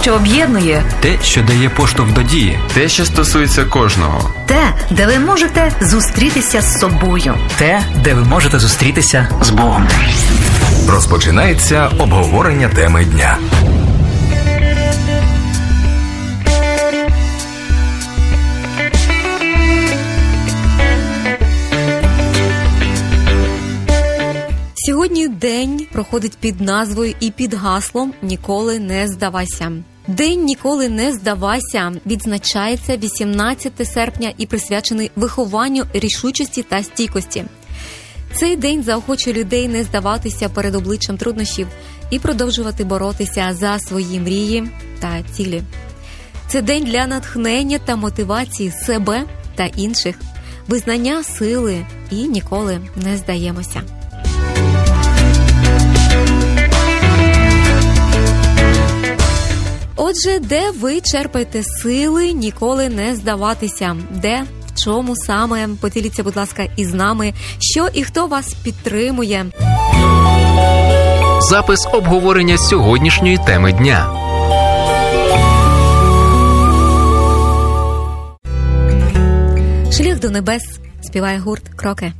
що об'єднує. Те, що дає поштовх до дії. Те, що стосується кожного. Те, де ви можете зустрітися з собою. Те, де ви можете зустрітися з Богом. Розпочинається обговорення теми дня. Сьогодні день проходить під назвою і під гаслом «Ніколи не здавайся». День «Ніколи не здавайся» відзначається 18 серпня і присвячений вихованню рішучості та стійкості. Цей день заохочує людей не здаватися перед обличчям труднощів і продовжувати боротися за свої мрії та цілі. Це день для натхнення та мотивації себе та інших, визнання сили і ніколи не здаємося. Отже, де ви черпаєте сили ніколи не здаватися? Де? В чому саме? Поділіться, будь ласка, із нами. Що і хто вас підтримує? Запис обговорення сьогоднішньої теми дня. Шлях до небес співає гурт «Кроки».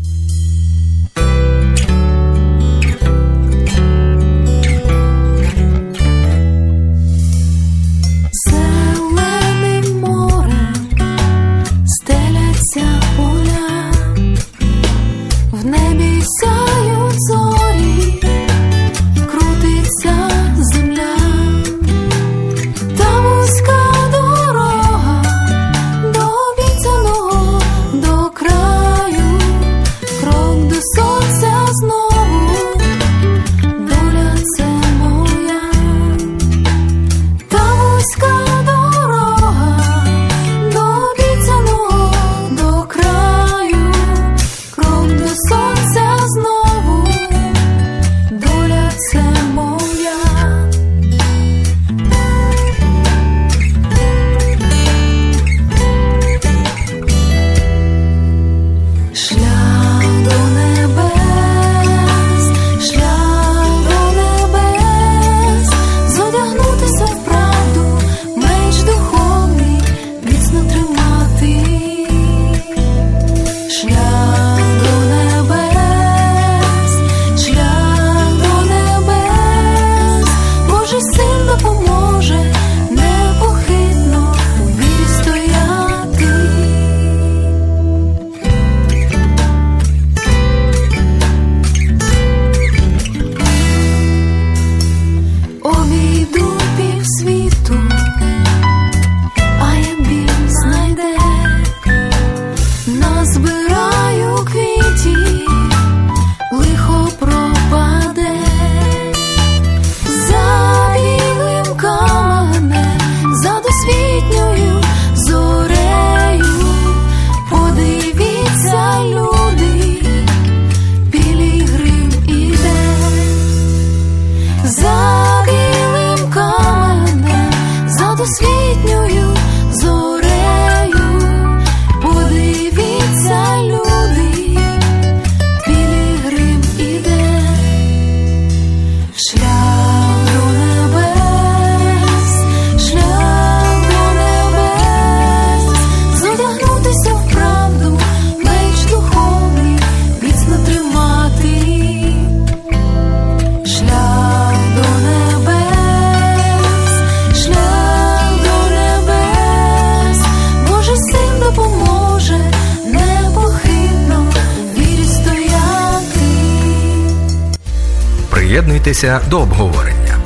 Приєднуйтеся до обговорення.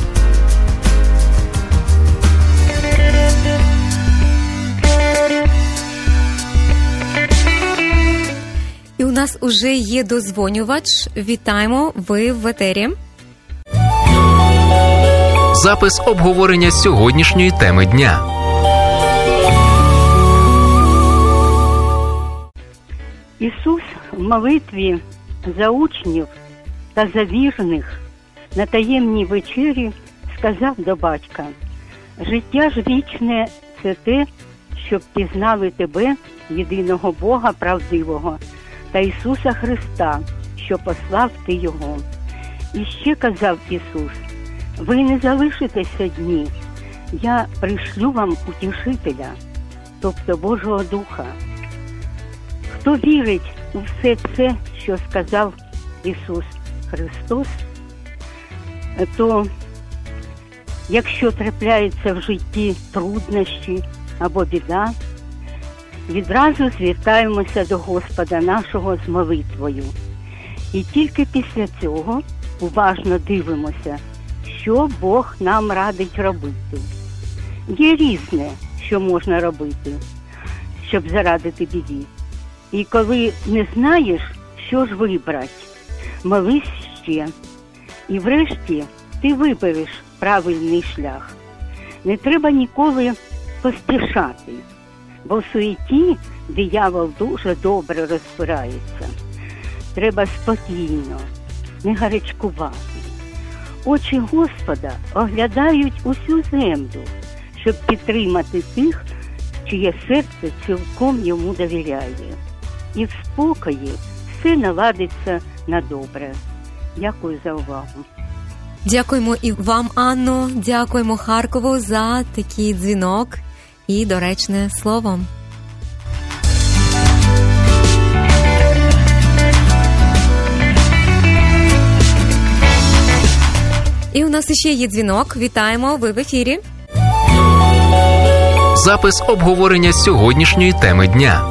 І у нас уже є дозвонювач. Вітаємо, ви в етері. Запис обговорення сьогоднішньої теми дня. Ісус в молитві за учнів та за вірних на таємній вечері сказав до Батька: «Життя ж вічне – це те, щоб пізнали Тебе, єдиного Бога правдивого, та Ісуса Христа, що послав Ти Його». І ще казав Ісус: «Ви не залишитесь одні, я пришлю вам утішителя, тобто Божого Духа. Хто вірить у все це, що сказав Ісус Христос, то якщо трапляється в житті труднощі або біда, відразу звертаємося до Господа нашого з молитвою. І тільки після цього уважно дивимося, що Бог нам радить робити. Є різне, що можна робити, щоб зарадити біді. І коли не знаєш, що ж вибрати, молись ще. І врешті ти вибереш правильний шлях. Не треба ніколи поспішати, бо в суеті диявол дуже добре розбирається. Треба спокійно, не гарячкувати. Очі Господа оглядають усю землю, щоб підтримати тих, чиє серце цілком йому довіряє. І в спокої все наладиться на добре. Дякую за увагу. Дякуємо і вам, Анно, дякуємо Харкову за такий дзвінок і доречне слово. І у нас ще є дзвінок. Вітаємо, ви в ефірі. Запис обговорення сьогоднішньої теми дня.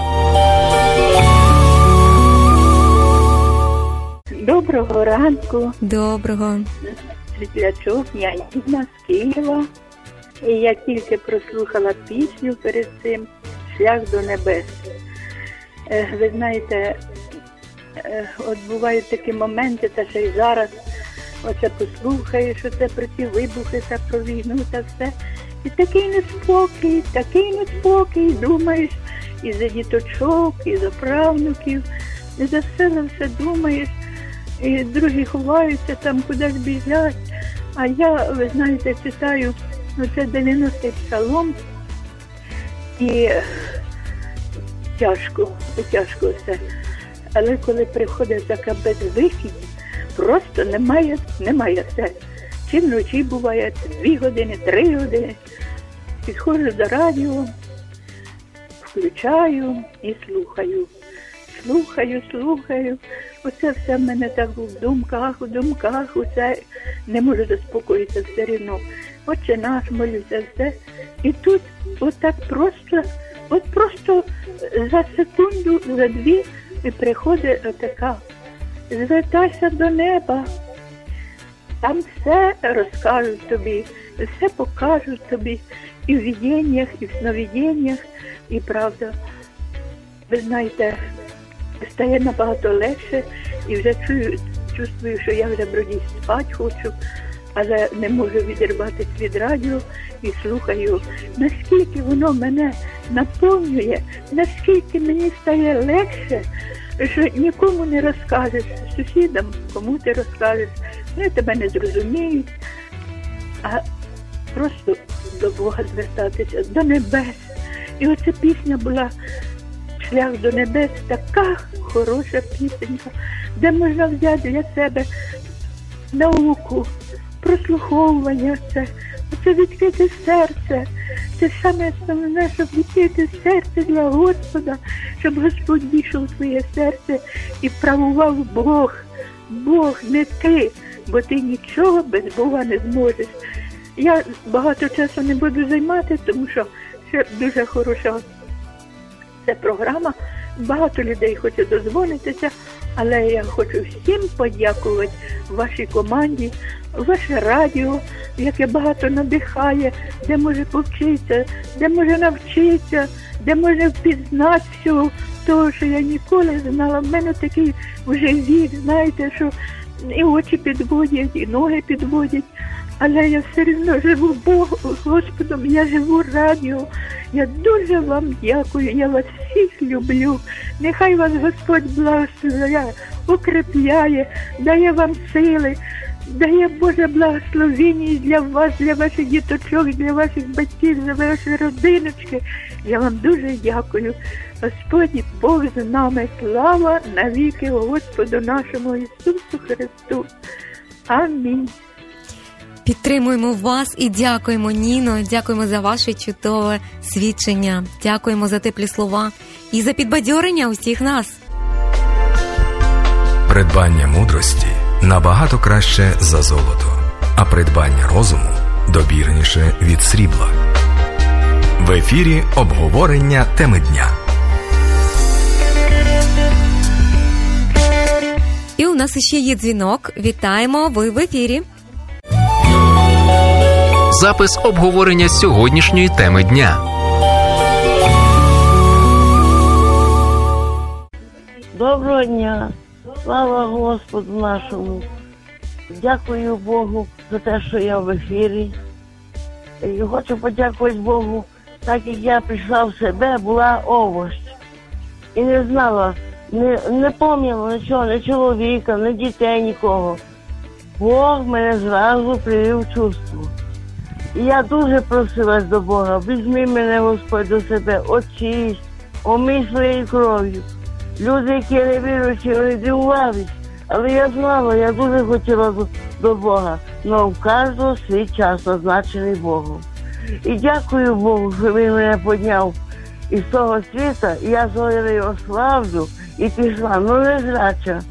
Доброго ранку. Доброго. Світлячок, я Інна з Києва. І я тільки прослухала пісню перед цим «Шлях до небес». Ви знаєте, от бувають такі моменти, та ще й зараз, оце послухаєш, оце про ці вибухи, та про війну, та все. І такий неспокій, думаєш, і за діточок, і за правнуків, і за все думаєш. І другі ховаються, там кудись біжать. А я, ви знаєте, читаю, це 90-й псалом, і тяжко все. Але коли приходить така безвихідь, просто немає серця. Чи вночі буває 2 години, 3 години. Підходжу до радіо, включаю і слухаю. Оце все в мене так в думках, оце не можу заспокоїтися все рівно. Отче наш, молюся, все. І тут отак просто за секунду, за 2 і приходить отака: звертайся до неба, там все розкажуть тобі, все покажуть тобі і в видіннях, і в сновидіннях, і правда. Ви знаєте, стає набагато легше, і вже чувствую, що я вже вроді спати хочу, але не можу відірватися від радіо і слухаю, наскільки воно мене наповнює, наскільки мені стає легше, що нікому не розкажеш, сусідам, кому ти розкажеш, вони тебе не зрозуміють, а просто до Бога звертатися, до небес. І оця пісня була «Шлях до небес», така хороша пісенька, де можна взяти для себе науку, прослуховування, це відкрите серце. Це саме основне, щоб відкрити серце для Господа, щоб Господь війшов в своє серце і правував Бог, не ти, бо ти нічого без Бога не зможеш. Я багато часу не буду займати, тому що це дуже хороша ця програма. Багато людей хоче дозвонитися, але я хочу всім подякувати вашій команді, ваше радіо, яке багато надихає, де може повчитися, де може навчитися, де може впізнати всього того, що я ніколи не знала. В мене такий вже вік, знаєте, що і очі підводять, і ноги підводять. Але я все рівно живу Господом, я живу радіо. Я дуже вам дякую, я вас всіх люблю. Нехай вас Господь благословляє, укріпляє, дає вам сили, дає Боже благословення для вас, для ваших діточок, для ваших батьків, для вашої родиночки. Я вам дуже дякую. Господь Бог з нами, слава навіки Господу нашому Ісусу Христу. Амінь. Підтримуємо вас і дякуємо, Ніно, дякуємо за ваше чудове свідчення, дякуємо за теплі слова і за підбадьорення усіх нас. Придбання мудрості набагато краще за золото, а придбання розуму добірніше від срібла. В ефірі обговорення теми дня. І у нас ще є дзвінок. Вітаємо, ви в ефірі. Запис обговорення сьогоднішньої теми дня. Доброго дня! Слава Господу нашому! Дякую Богу за те, що я в ефірі. І хочу подякувати Богу, так як я прийшла в себе, була овощ. І не знала, не пам'ятала нічого, ні чоловіка, ні дітей, нікого. Бог мене зразу привів в чувство. І я дуже просилась до Бога, візьми мене, Господь, до себе, очисть, омий своєю кров'ю. Люди, які не віруючі, вони дивувались, але я знала, я дуже хотіла до Бога, але в кожного свій час назначений Богом. І дякую Богу, що Він мене підняв із того світу, і я зараз його славлю і пішла, незряча.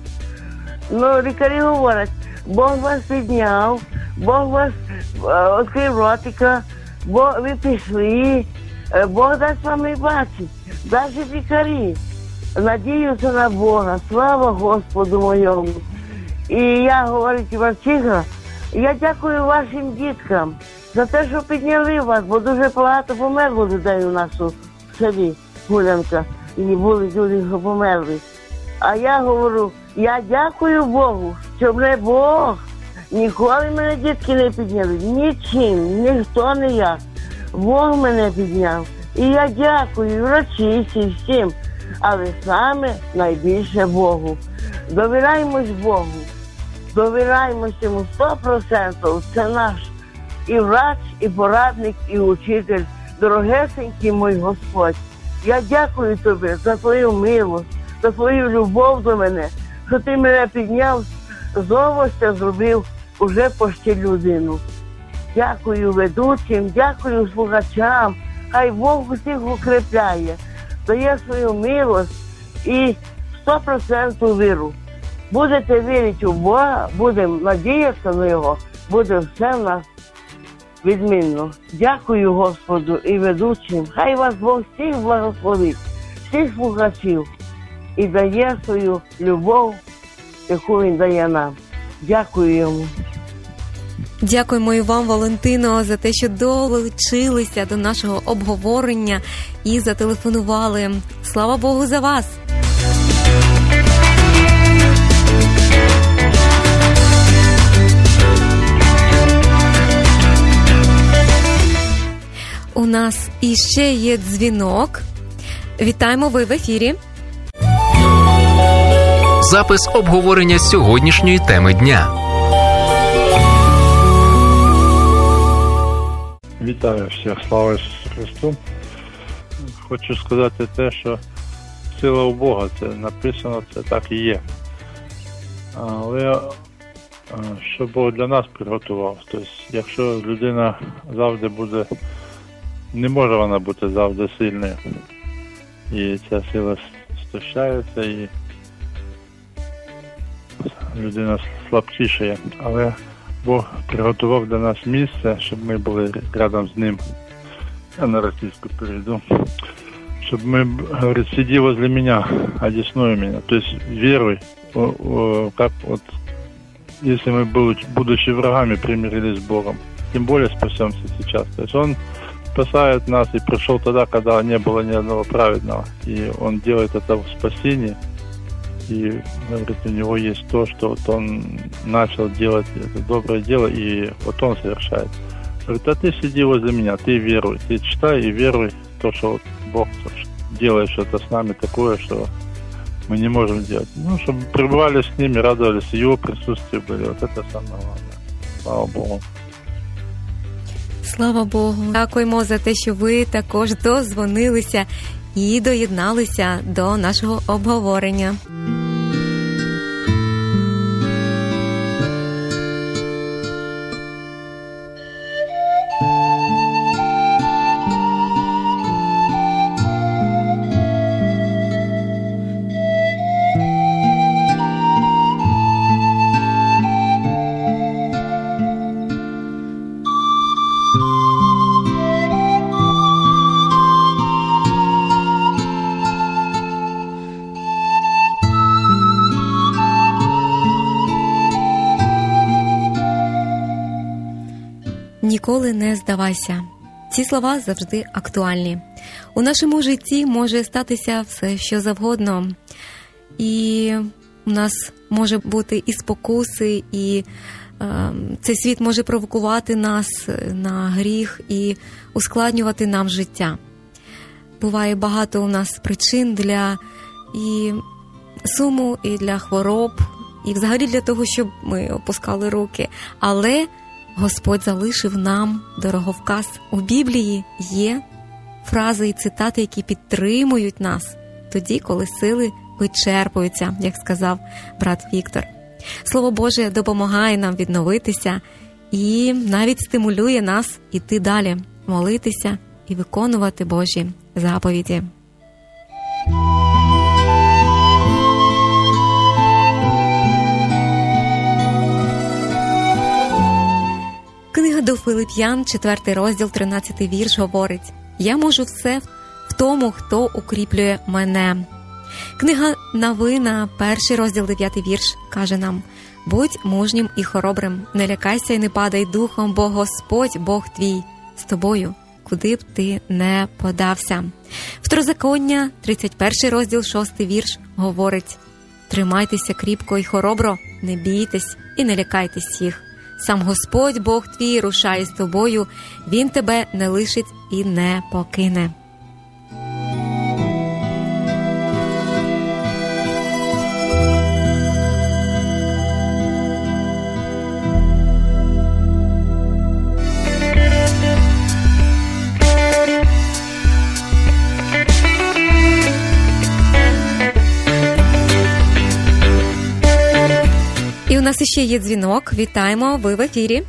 Лікарі говорять, Бог вас підняв, Бог вас відкрив ротика, ви пішли, Бог дасть вам і бачить, навіть лікарі. Надіюся на Бога, слава Господу моєму. І я, говорить Іванчиха, я дякую вашим діткам за те, що підняли вас, бо дуже багато померло людей у нас у селі Гулянка, і були люди, що померли. А я говорю, я дякую Богу, що мене Бог, ніколи мене дітки не підняли, нічим, ніхто не я. Бог мене підняв. І я дякую врачисті всім. Але саме найбільше Богу. Довіряємось Богу. Довіряємось йому 100%. Це наш і врач, і порадник, і учитель. Дорогесенький мій Господь. Я дякую тобі за твою милость, за твою любов до мене, що ти мене підняв, з овоща зробив уже почти людину. Дякую ведучим, дякую слухачам. Хай Бог усіх укріпляє. Дає свою милость і 100% віру. Будете вірити у Бога, будемо надіятися на Його, буде все в нас відмінно. Дякую Господу і ведучим. Хай вас Бог всіх благословить, всіх слухачів і дає свою любов, яку Він дає нам. Дякую Йому. Дякуємо і вам, Валентино, за те, що долучилися до нашого обговорення і зателефонували. Слава Богу за вас! У нас іще є дзвінок. Вітаємо, ви в ефірі. Запис обговорення сьогоднішньої теми дня. Вітаю всіх, слава Ісусу Христу. Хочу сказати те, що сила у Бога, це написано, це так і є. Але що Бог для нас приготував. Тобто, якщо людина завжди буде, не може вона бути завжди сильною. І ця сила стощається, і людина слабшає. Але Бог приготував для нас місце, щоб ми були рядом з Ним. Я на російську перейду. Щоб мы, говорит, сиди возле меня, одесную меня. То есть веруй, как вот, если мы, будучи врагами, примирились с Богом, тем более спасемся сейчас. То есть Он спасает нас и пришел тогда, когда не было ни одного праведного. И Он делает это в спасении. И, говорит, у Него есть то, что вот Он начал делать это доброе дело, и вот Он совершает. Говорит, а ты сиди возле меня, ты веруй, ты читай и веруй в то, что вот Бог делает что-то с нами такое, что мы не можем делать. Ну, чтобы пребывали с ними, радовались, Его присутствие были. Вот это самое главное. Слава Богу. Слава Богу. Дякуємо за те, що ви також дозвонилися і доєдналися до нашого обговорення. ніколи не здавайся. Ці слова завжди актуальні. У нашому житті може статися все, що завгодно. І у нас може бути і спокуси, і цей світ може провокувати нас на гріх і ускладнювати нам життя. Буває багато у нас причин для і суму, і для хвороб, і взагалі для того, щоб ми опускали руки. Але Господь залишив нам дороговказ. У Біблії є фрази і цитати, які підтримують нас тоді, коли сили вичерпуються, як сказав брат Віктор. Слово Боже допомагає нам відновитися і навіть стимулює нас іти далі, молитися і виконувати Божі заповіді. Книга до Филип'ян, 4 розділ, 13 вірш говорить: «Я можу все в тому, хто укріплює мене». Книга Новина, 1 розділ, 9 вірш, каже нам: «Будь мужнім і хоробрим, не лякайся і не падай духом, бо Господь, Бог твій, з тобою, куди б ти не подався». Второзаконня, 31 розділ, 6 вірш, говорить: «Тримайтеся кріпко і хоробро, не бійтесь і не лякайтесь їх. Сам Господь, Бог твій, рушає з тобою, Він тебе не лишить і не покине». І у нас іще є дзвінок. Вітаємо, ви в ефірі.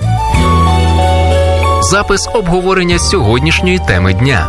Запис обговорення сьогоднішньої теми дня.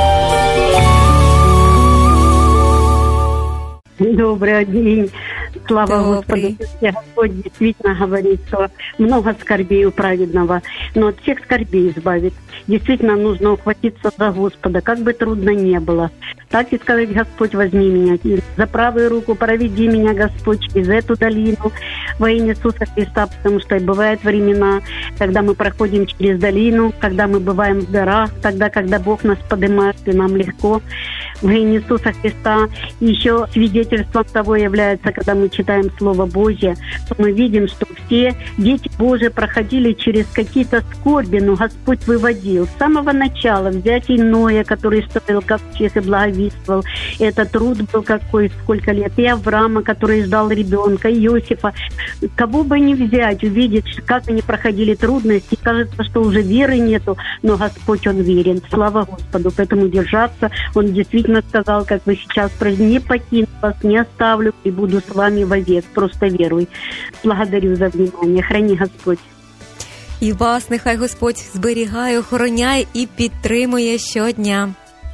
Добрый день. Слава Господу. Господь действительно говорит, что много скорбей у праведного, но от всех скорбей избавит. Действительно нужно ухватиться за Господа, как бы трудно ни было. Так и сказать: Господь, возьми меня за правую руку, проведи меня, Господь, через эту долину во имя Иисуса Христа, потому что бывают времена, когда мы проходим через долину, когда мы бываем в горах, тогда, когда Бог нас поднимает, и нам легко. Во имя Иисуса Христа. И еще свидетельством того является, когда мы читаем Слово Божье, то мы видим, что все дети Божии проходили через какие-то скорби, но Господь выводил. С самого начала взять Ноя, который строил ковчег и благовествовал. Это труд был какой, сколько лет. И Авраама, который ждал ребенка, и Иосифа. Кого бы ни взять, увидеть, как они проходили трудности. Кажется, что уже веры нету, но Господь, Он верен. Слава Господу. Поэтому держаться. Он действительно сказал, как вы сейчас, не покину вас, не оставлю и буду с вами вовек. Просто веруй. Благодарю за внимание. Храни Господь. І вас нехай Господь зберігає, охороняє і підтримує щодня.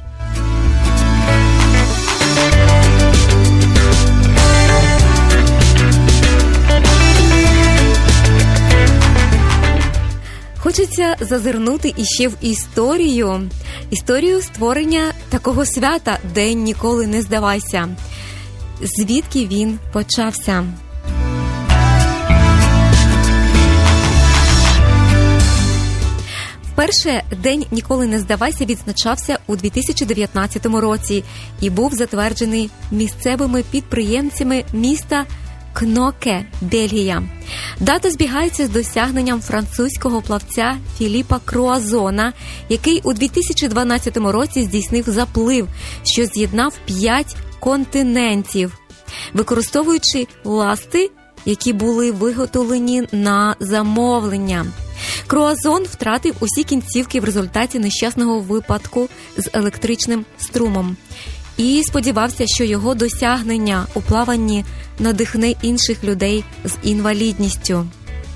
Хочеться зазирнути іще в історію створення такого свята «День ніколи не здавайся». Звідки він почався? Вперше День ніколи не здавайся відзначався у 2019 році і був затверджений місцевими підприємцями міста Кноке, Бельгія. Дата збігається з досягненням французького плавця Філіпа Круазона, який у 2012 році здійснив заплив, що з'єднав 5 континентів, використовуючи ласти, які були виготовлені на замовлення. Круазон втратив усі кінцівки в результаті нещасного випадку з електричним струмом і сподівався, що його досягнення у плаванні надихне інших людей з інвалідністю.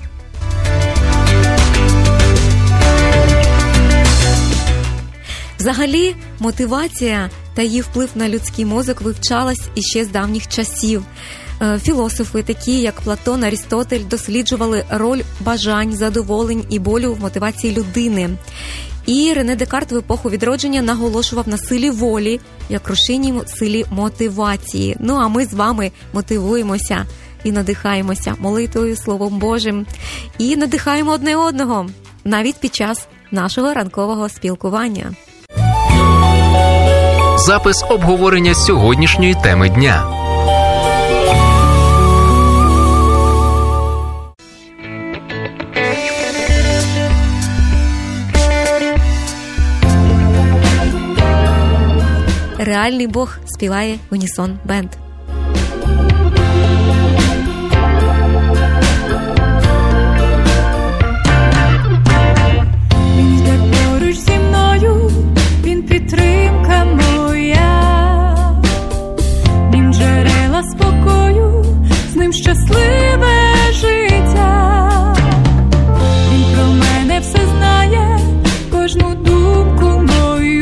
Взагалі, мотивація та її вплив на людський мозок вивчалась іще з давніх часів. Філософи, такі як Платон, Арістотель, досліджували роль бажань, задоволень і болю в мотивації людини. І Рене Декарт в епоху відродження наголошував на силі волі, як рушійній силі мотивації. Ну, а ми з вами мотивуємося і надихаємося молитвою, Словом Божим. І надихаємо одне одного. навіть під час нашого ранкового спілкування. Запис обговорення сьогоднішньої теми дня. Реальний Бог співає Унісон Бенд. Він йде поруч зі мною, він підтримка моя, він джерела спокою, з ним щасливе життя. Він про мене все знає, кожну думку мою.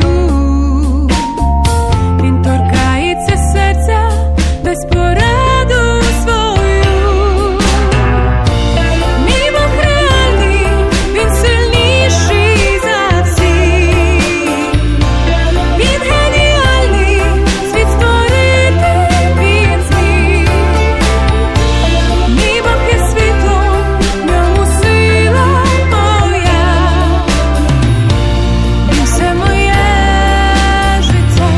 Він торкається серця, дасть пораду свою. Мій Бог реальний, він сильніший за всіх. Він геніальний, світ створити він зміг. Мій Бог є світлом, в ньому сила моя. Він все моє життя.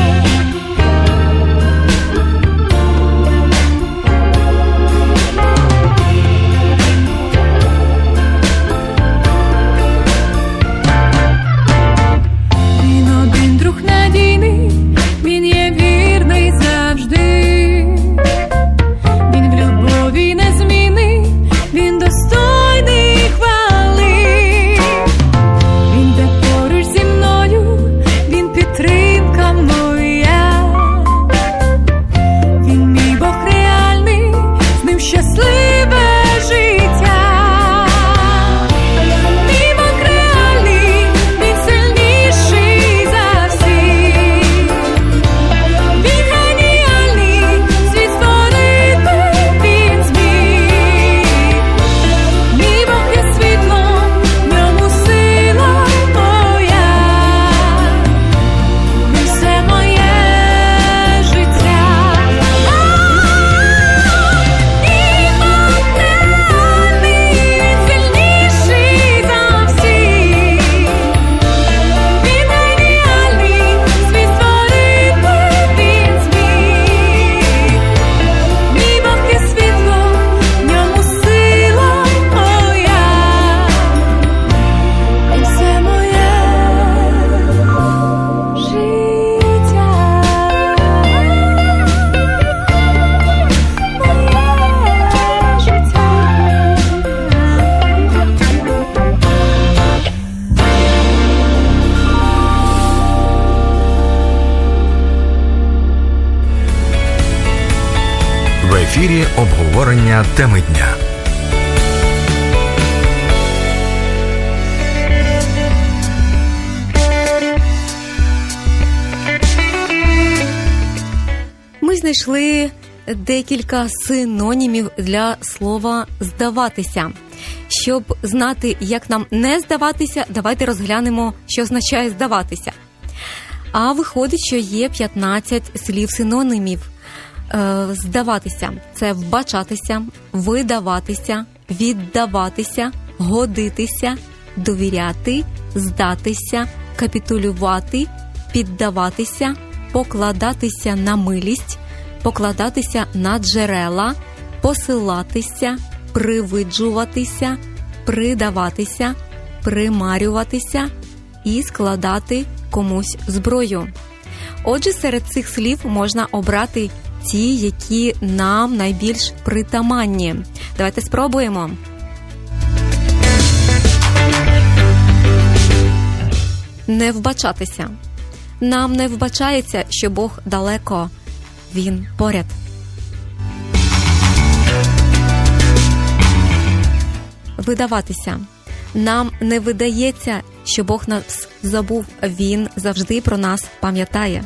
Він один друг надійний, він є вірний завжди. Він в любові незмінний, він достойний хвали. Він йде поруч зі мною, він підтримка моя. Він мій Бог реальний, з ним щасливе життя. Мій Бог реальний, він сильніший за всіх. Він геніальний, світ створити він зміг. Мій Бог є світлом, в ньому сила моя. Він все моє життя. Мій Бог реальний, він сильніший за всіх. Він геніальний, світ створити він зміг. Мій Бог є світлом, в ньому сила моя. Він все моє життя. Моє життя. В ефірі обговорення теми дня. Ми знайшли декілька синонімів для слова «здаватися». Щоб знати, як нам не здаватися, давайте розглянемо, що означає «здаватися». А виходить, що є 15 слів-синонімів. Здаватися – це вбачатися, видаватися, віддаватися, годитися, довіряти, здатися, капітулювати, піддаватися, покладатися на милість, покладатися на джерела, посилатися, привиджуватися, придаватися, примарюватися і складати комусь зброю. Отже, серед цих слів можна обрати ті, які нам найбільш притаманні. Давайте спробуємо. Не вбачатися. Нам не вбачається, що Бог далеко. Він поряд. Видаватися. Нам не видається, що Бог нас забув. Він завжди про нас пам'ятає.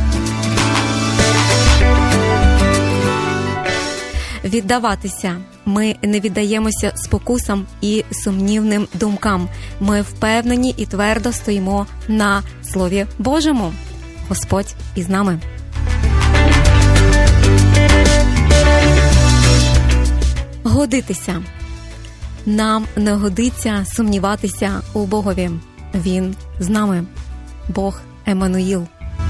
Віддаватися. Ми не віддаємося спокусам і сумнівним думкам. Ми впевнені і твердо стоїмо на Слові Божому. Господь із нами. Годитися. Нам не годиться сумніватися у Богові. Він з нами. Бог Еммануїл.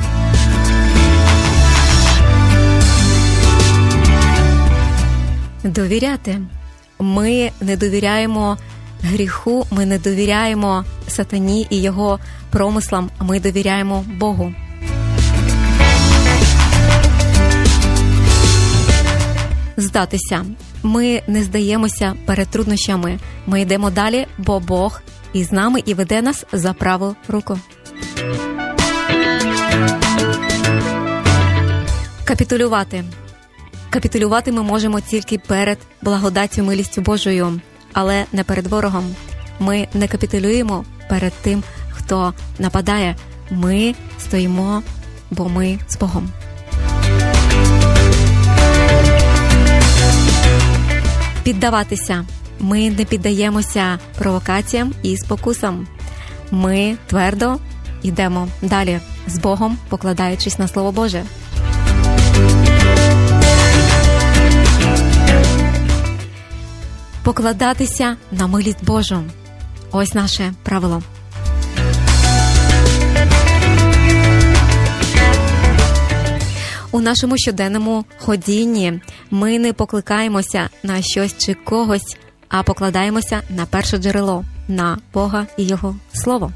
Довіряти. Ми не довіряємо гріху, ми не довіряємо сатані і його промислам, ми довіряємо Богу. Здатися. Ми не здаємося перед труднощами. Ми йдемо далі, бо Бог із нами і веде нас за праву руку. Капітулювати. Капітулювати ми можемо тільки перед благодаттю, милістю Божою, але не перед ворогом. Ми не капітулюємо перед тим, хто нападає. Ми стоїмо, бо ми з Богом. Піддаватися. Ми не піддаємося провокаціям і спокусам. Ми твердо йдемо далі з Богом, покладаючись на Слово Боже. Покладатися на милість Божу. Ось наше правило. У нашому щоденному ходінні ми не покликаємося на щось чи когось, а покладаємося на перше джерело, на Бога і Його Слово.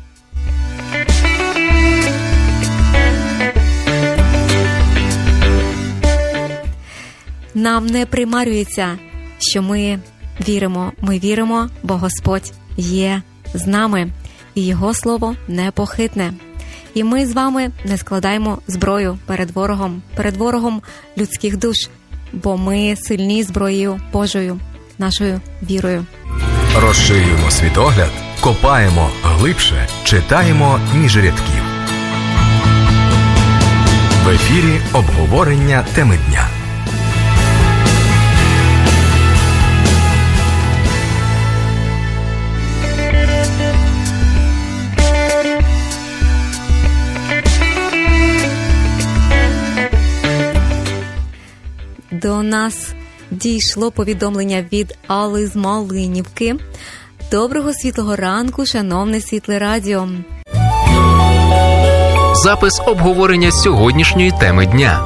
Нам не примарюється, що ми віримо, бо Господь є з нами, і Його Слово непохитне. І ми з вами не складаємо зброю перед ворогом людських душ, бо ми сильні зброєю Божою, нашою вірою. Розширюємо світогляд, копаємо глибше, читаємо між рядків. В ефірі обговорення теми дня. До нас дійшло повідомлення від Алли з Малинівки. Доброго світлого ранку, шановне Світле Радіо. Запис обговорення сьогоднішньої теми дня.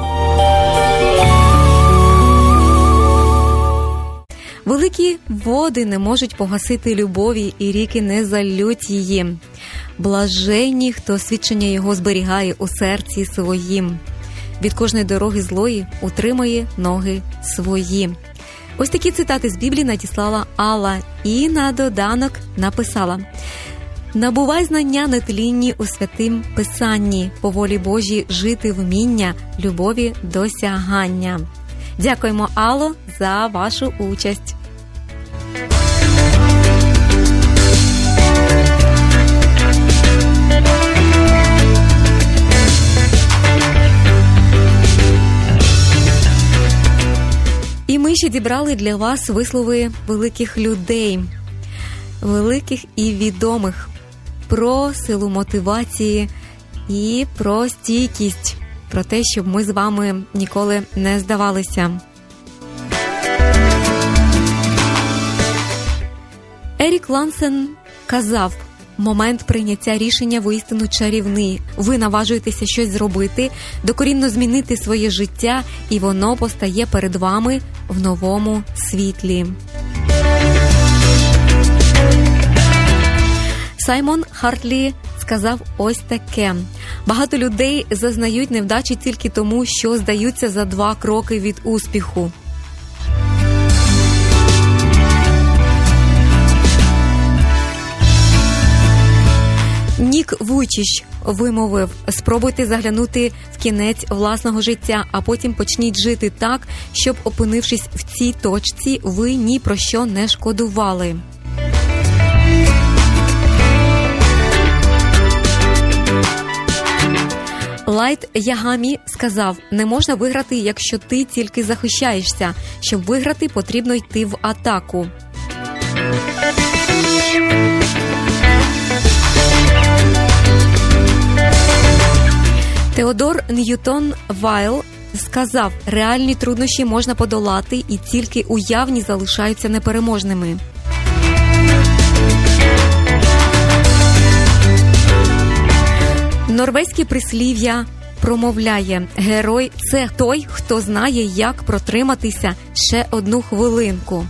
Великі води не можуть погасити любові, і ріки не заллють її. Блаженні, хто свідчення його зберігає у серці своїм. Від кожної дороги злої утримує ноги свої. Ось такі цитати з Біблії надіслала Алла і на доданок написала: «Набувай знання нетлінні у святим Писанні, по волі Божій жити вміння, любові досягання». Дякуємо, Алло, за вашу участь. І ми ще зібрали для вас вислови великих людей, великих і відомих, про силу мотивації і про стійкість, про те, щоб ми з вами ніколи не здавалися. Ерік Лансен казав: «Момент прийняття рішення воістину чарівний. Ви наважуєтеся щось зробити, докорінно змінити своє життя, і воно постає перед вами в новому світлі». Саймон Хартлі сказав ось таке: «Багато людей зазнають невдачі тільки тому, що здаються за 2 кроки від успіху». Нік Вуйчич вимовив: «Спробуйте заглянути в кінець власного життя, а потім почніть жити так, щоб, опинившись в цій точці, ви ні про що не шкодували». Лайт Ягамі сказав: «Не можна виграти, якщо ти тільки захищаєшся. Щоб виграти, потрібно йти в атаку». Теодор Ньютон Вайл сказав: «Реальні труднощі можна подолати, і тільки уявні залишаються непереможними». Норвезьке прислів'я промовляє: герой – це той, хто знає, як протриматися ще одну хвилинку.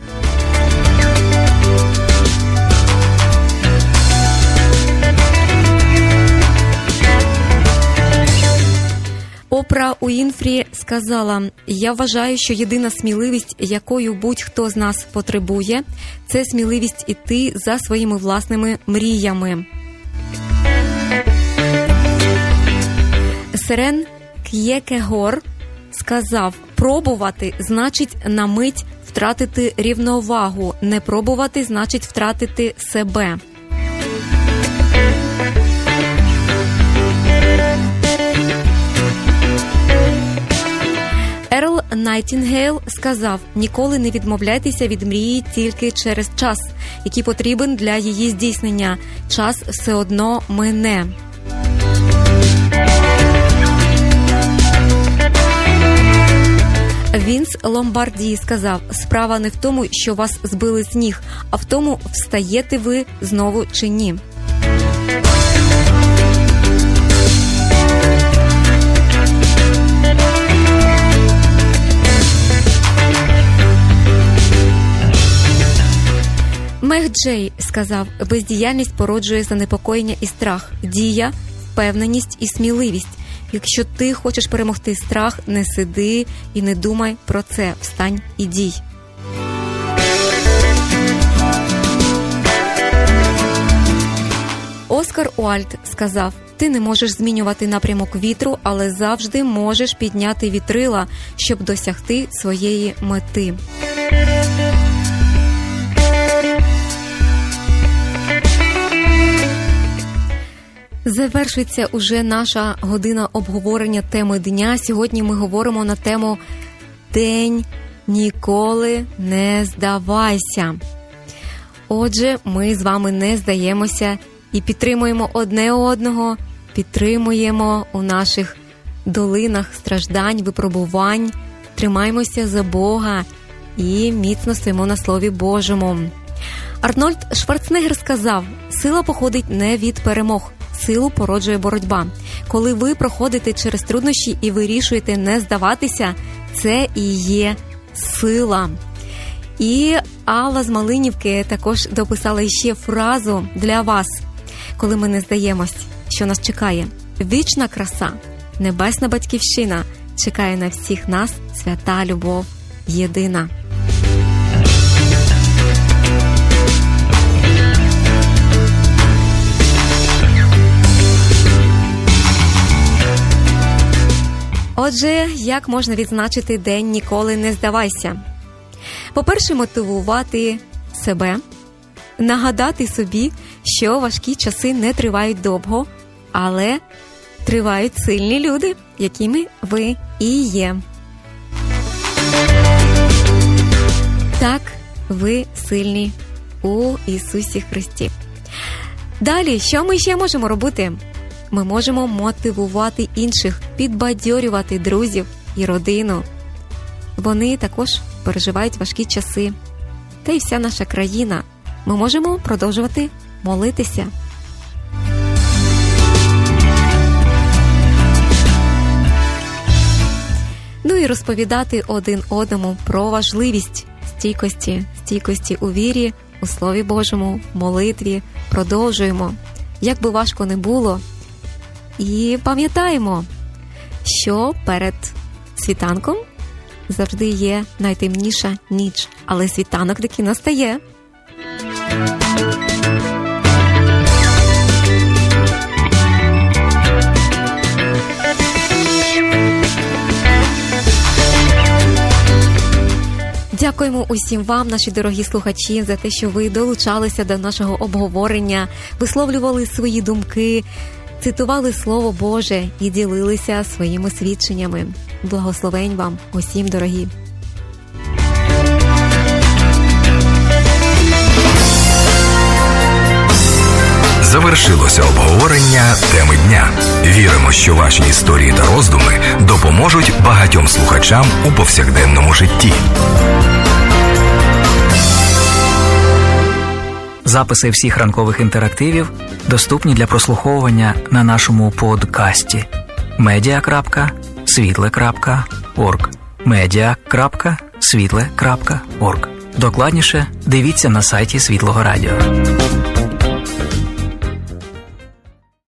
Опра Уінфрі сказала: «Я вважаю, що єдина сміливість, якою будь-хто з нас потребує, це сміливість іти за своїми власними мріями». Сирен К'єкегор сказав: «Пробувати значить на мить втратити рівновагу, не пробувати значить втратити себе». Ерл Найтінгейл сказав: «Ніколи не відмовляйтеся від мрії тільки через час, який потрібен для її здійснення. Час все одно мине». Вінс Ломбарді сказав: «Справа не в тому, що вас збили з ніг, а в тому, встаєте ви знову чи ні». Мег Джей сказав: «Бездіяльність породжує занепокоєння і страх, дія, впевненість і сміливість. Якщо ти хочеш перемогти страх, не сиди і не думай про це, встань і дій». Оскар Уальд сказав: «Ти не можеш змінювати напрямок вітру, але завжди можеш підняти вітрила, щоб досягти своєї мети». Завершується уже наша година обговорення теми дня. Сьогодні ми говоримо на тему «День ніколи не здавайся». Отже, ми з вами не здаємося і підтримуємо одне одного, підтримуємо у наших долинах страждань, випробувань, тримаємося за Бога і міцно стоїмо на Слові Божому. Арнольд Шварценеггер сказав: «Сила походить не від перемог, силу породжує боротьба». Коли ви проходите через труднощі і вирішуєте не здаватися, це і є сила. І Алла з Малинівки також дописала ще фразу для вас. Коли ми не здаємось, що нас чекає: «Вічна краса, небесна батьківщина, чекає на всіх нас свята любов єдина». Отже, як можна відзначити День ніколи не здавайся? По-перше, мотивувати себе, нагадати собі, що важкі часи не тривають довго, але тривають сильні люди, якими ви і є. Так, ви сильні у Ісусі Христі. Далі, що ми ще можемо робити? Ми можемо мотивувати інших, підбадьорювати друзів і родину. Вони також переживають важкі часи. Та й вся наша країна. Ми можемо продовжувати молитися. Ну і розповідати один одному про важливість стійкості у вірі, у Слові Божому, в молитві. Продовжуємо. Як би важко не було. І пам'ятаємо, що перед світанком завжди є найтемніша ніч, але світанок таки настає. Дякуємо усім вам, наші дорогі слухачі, за те, що ви долучалися до нашого обговорення, висловлювали свої думки, цитували Слово Боже і ділилися своїми свідченнями. Благословень вам усім, дорогі! Завершилося обговорення теми дня. Віримо, що ваші історії та роздуми допоможуть багатьом слухачам у повсякденному житті. Записи всіх ранкових інтерактивів доступні для прослуховування на нашому подкасті media.світле.org media.світле.org. Докладніше дивіться на сайті Світлого Радіо.